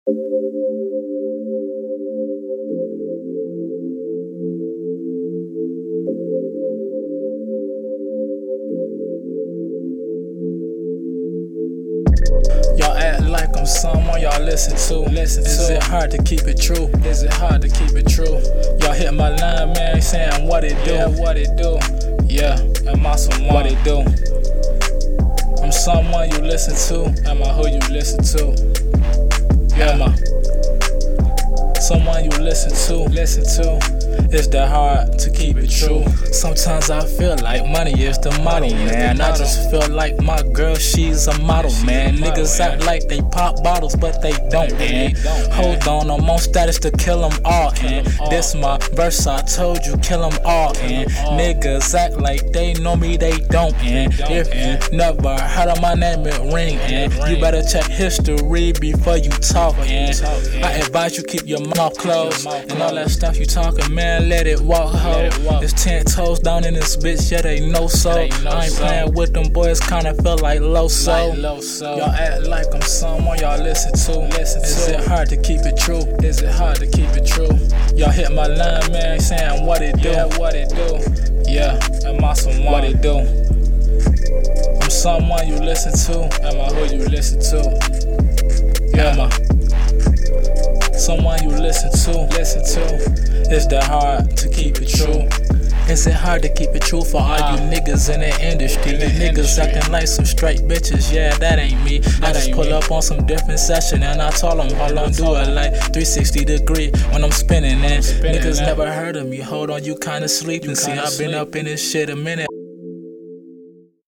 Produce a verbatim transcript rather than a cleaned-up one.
Y'all act like I'm someone y'all listen to. Listen to. Is it hard to keep it true? Is it hard to keep it true? Y'all hit my line, man, saying what it do. Yeah, what it do. Yeah, am I someone? What it do? I'm someone you listen to. Am I who you listen to? Yeah, am I someone you listen to? Listen to. It's that hard to keep it true. Sometimes I feel like money is the model, man. I just feel like my girl, she's a model, man. Niggas act like they pop bottles, but they don't, man. Hold on, I'm on status to kill them all, man. This my verse, I told you, kill them all, man. Niggas act like they know me, they don't, man. If you never heard of my name, it ring, man. You better check history before you talk, man. I advise you keep your mouth closed and all that stuff you talking, man. Let it walk, ho. There's ten toes down in this bitch, yeah, they know so. I ain't playing with them boys, kinda feel like low so. Y'all act like I'm someone y'all listen to. Listen to. Is it hard to keep it true? Is it hard to keep it true? Y'all hit my line, man, saying what it do. Yeah, what it do. Yeah, am I someone? What it do? I'm someone you listen to. Am I who you listen to? Yeah, am I someone you listen to? Listen to. It's that hard to keep it true. Is it hard to keep it true for all you niggas in the industry? You niggas acting like some straight bitches, yeah, that ain't me. I just pull up on some different session and I told them, hold on, do it like three sixty degree when I'm spinning, and niggas never heard of me. Hold on, you kinda sleeping. See, I've been up in this shit a minute.